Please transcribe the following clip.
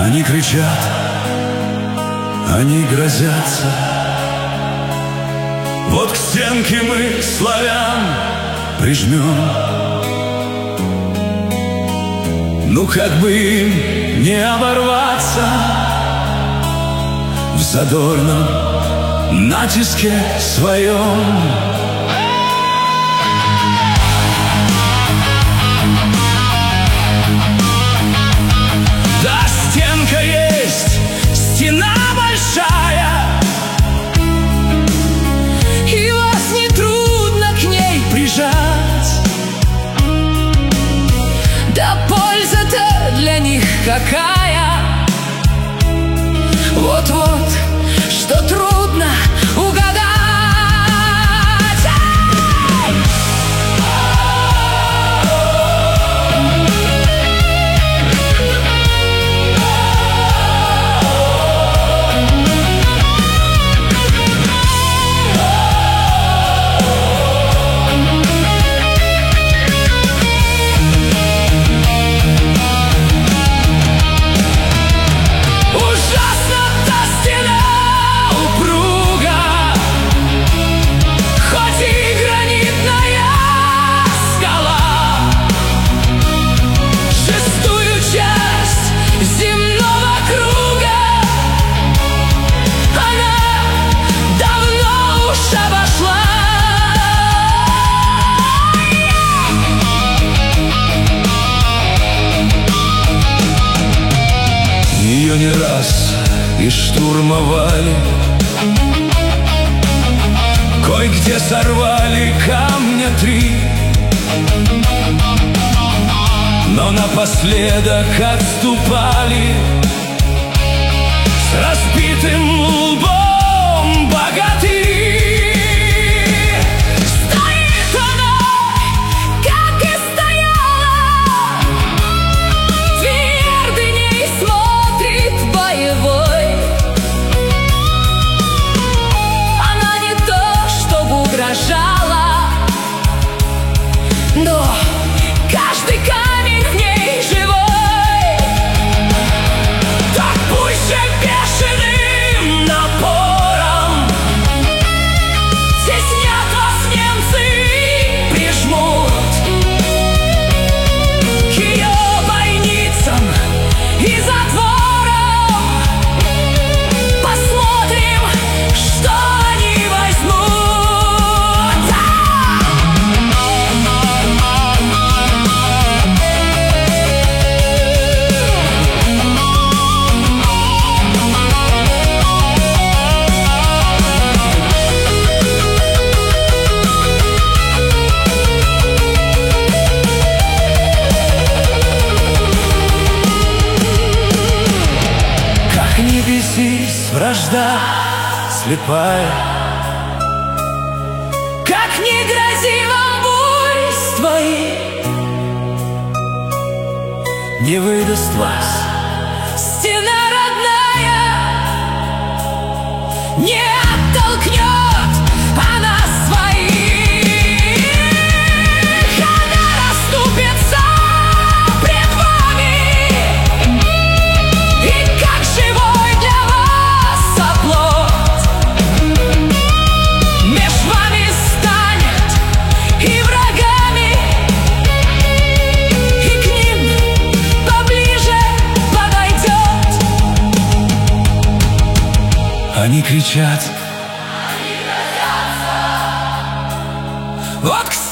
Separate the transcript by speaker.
Speaker 1: Они кричат, они грозятся. Вот к стенке мы славян прижмем. Ну как бы им не оборваться в задорном натиске своем. Да, стенка есть, стена большая, и вас не трудно к ней прижать. Да польза-то для них какая! Вот-вот, что трудно угадать. Ее не раз и штурмовали, кое-где сорвали камня 3, но напоследок отступали с разбитым лбом богатырь. Но каждый камень в ней живой. Так пусть же бешеным напором теснят вас немцы и прижмут к ее бойницам и затворам. Посмотрим, что они возьмут. Не бесись, вражда слепая, как не грози вам буйствой, не выдаст вас стена родная, не оттолкнет она своих. Она расступится пред вами, и как живой для вас оплот меж вами станет и врагами, и к ним поближе подойдет. Они кричат, вот к